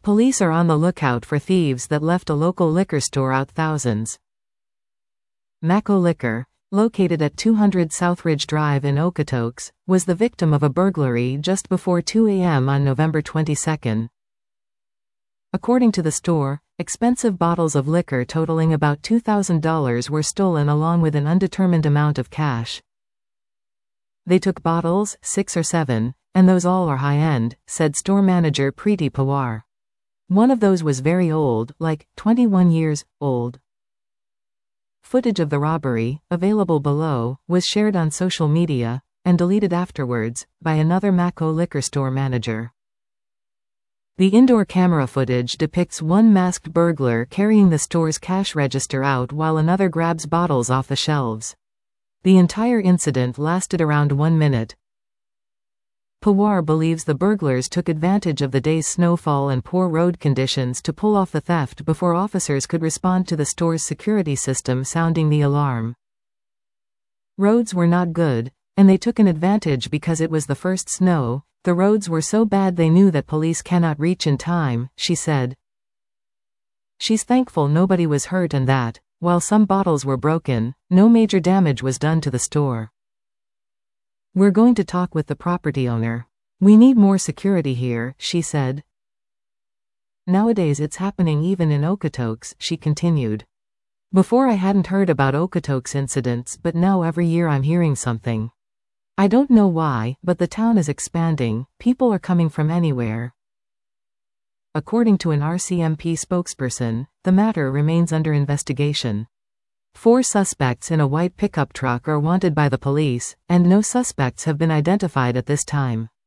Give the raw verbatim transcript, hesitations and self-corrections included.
Police are on the lookout for thieves that left a local liquor store out thousands. Mako Liquor, located at two hundred Southridge Drive in Okotoks, was the victim of a burglary just before two a m on November twenty-second. According to the store, expensive bottles of liquor totaling about two thousand dollars were stolen along with an undetermined amount of cash. They took bottles, six or seven, and those all are high-end, said store manager Preeti Pawar. One of those was very old, like twenty-one years old. Footage of the robbery, available below, was shared on social media, and deleted afterwards, by another Mako liquor store manager. The indoor camera footage depicts one masked burglar carrying the store's cash register out while another grabs bottles off the shelves. The entire incident lasted around one minute. Pawar believes the burglars took advantage of the day's snowfall and poor road conditions to pull off the theft before officers could respond to the store's security system sounding the alarm. Roads were not good, and they took an advantage because it was the first snow. The roads were so bad they knew that police cannot reach in time, she said. She's thankful nobody was hurt and that, while some bottles were broken, no major damage was done to the store. We're going to talk with the property owner. We need more security here, she said. Nowadays it's happening even in Okotoks, she continued. Before I hadn't heard about Okotoks incidents, but now every year I'm hearing something. I don't know why, but the town is expanding, people are coming from anywhere. According to an R C M P spokesperson, the matter remains under investigation. Four suspects in a white pickup truck are wanted by the police, and no suspects have been identified at this time.